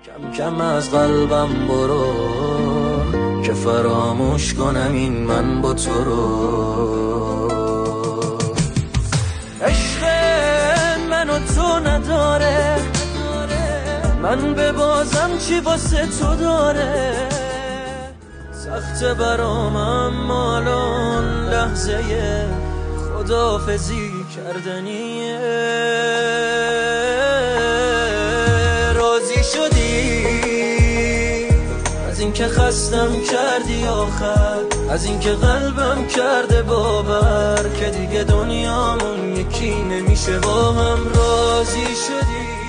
کم کم از قلبم برو که فراموش کنم این من با تو رو. عشق من و تو نداره، من به بازم چی واسه تو داره. سخت برام اما الان لحظه خداحافظی کردنیه. راضی شدی از اینکه خستم کردی آخر، از اینکه قلبم کرده باور که دیگه دنیامون یکی نمیشه با هم. راضی شدی